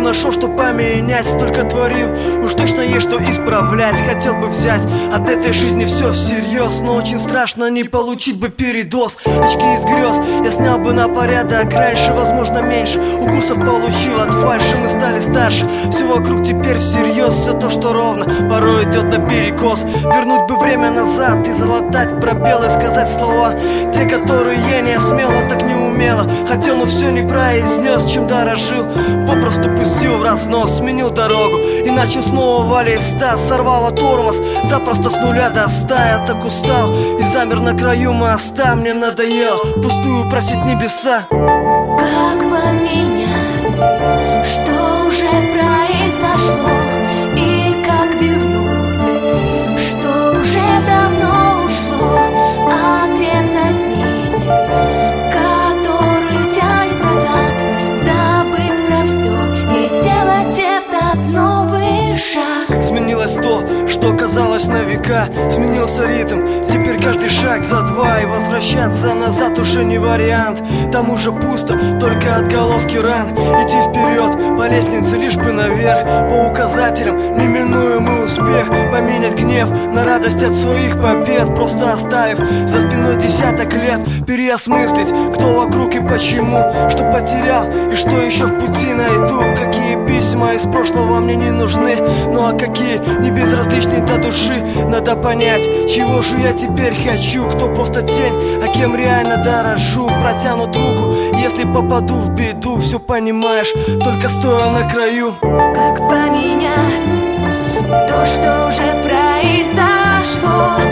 нашел, что поменять. Столько творил, уж точно есть что исправлять. Хотел бы взять от этой жизни все всерьез, но очень страшно не получить бы передоз. Очки из грез я снял бы на порядок раньше, возможно меньше укусов получил от фальши. Мы стали старше, все вокруг теперь всерьез. Все то, что ровно, порой идет наперекос. Вернуть бы время назад и залатать пробелы, сказать слова, те, которые я не смело, так не умело хотел, но все не произнес. Чем дорожил, попросту пустил в разнос. Сменил дорогу и начал снова валить стас. Сорвало тормоз, запросто с нуля до 100. Я так устал и замер на краю моста. Мне надоело пустую просить небеса. Как поменять, что уже произошло, и как вернуть, что уже давно ушло, отрезать нить, которую тянет назад, забыть про все и сделать этот новый шаг. Сменилось то, что казалось на века. Сменился ритм, теперь каждый шаг за два. И возвращаться назад уже не вариант. Там уже пусто, только отголоски ран. Идти вперед по лестнице, лишь бы наверх. По указателям неминуемый успех. Поменять гнев на радость от своих побед, просто оставив за спиной десяток лет. Переосмыслить, кто вокруг и почему, что потерял и что еще в пути найду. Какие письма из прошлого мне не нужны, ну а какие не безразличны до души. Надо понять, чего же я теперь хочу. Кто просто тень, а кем реально дорожу. Протянут руку, если попаду в беду. Все понимаешь, только стоя на краю. Как поменять то, что уже произошло,